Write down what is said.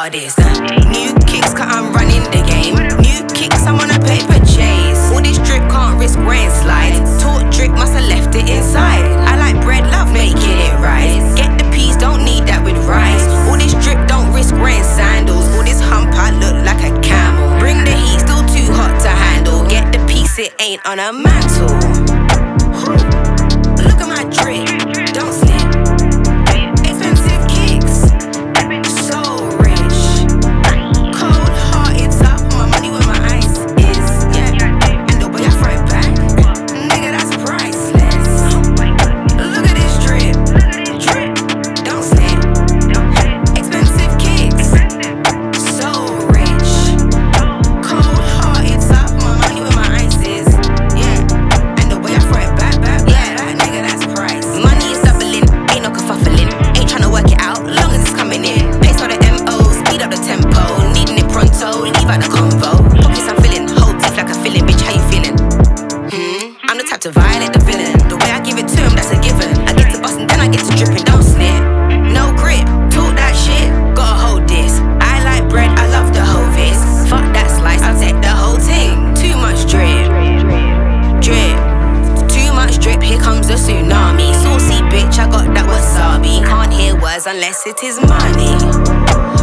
hardest. New kicks, cause I'm running the game. New kicks, I'm on a paper chase. All this drip can't risk rain slides. Taught drip, must have left it inside. I like bread, love making it rise. Get the peas, don't need that with rice. All this drip, don't risk wearing sandals. All this hump, I look like a camel. Bring the heat, still too hot to handle. Get the piece, it ain't on a mantle. Look at my drip, don't slip. Expensive kicks, so rich. Cold hearted, top my money where my ice is. Yeah, and the way I throw it back, nigga, that's priceless. Look at this drip, don't slip. Expensive kicks, so rich. Cold hearted, top my money where my ice is. Yeah, and the way I throw it back, yeah, that nigga, that's price. Money is doubling, ain't no kerfuffling. Ain't tryna work it out, long as it's coming in. Pace all the MOs, speed up the tempo. Needing it pronto, leave out the convo. Pockets I'm filling, whole teeth like a filling. Bitch, how you feeling? I'm the type to violate the villain. The way I give it to him, that's a given. I get to bustin', then I get to dripping, don't snip. No grip, talk that shit, gotta hold this. I like bread, I love the whole vis. Fuck that slice, I'll take the whole thing. Too much drip. Too much drip, here comes a tsunami. Saucy bitch, I got that wasabi. Can't hear words unless it is money.